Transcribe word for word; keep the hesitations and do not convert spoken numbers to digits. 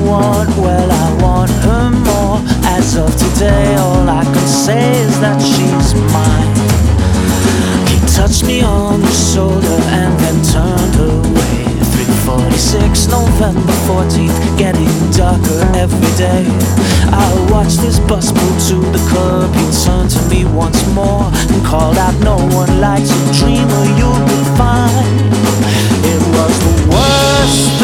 want? Well, I want her more. As of today, all I can say is that she's mine. He touched me on the shoulder and then turned away. Three forty-six, November fourteenth, getting darker every day. I watched this bus pull to the curb. He turned to me once more and called out, no one likes a dreamer, you'll be fine. It was the worst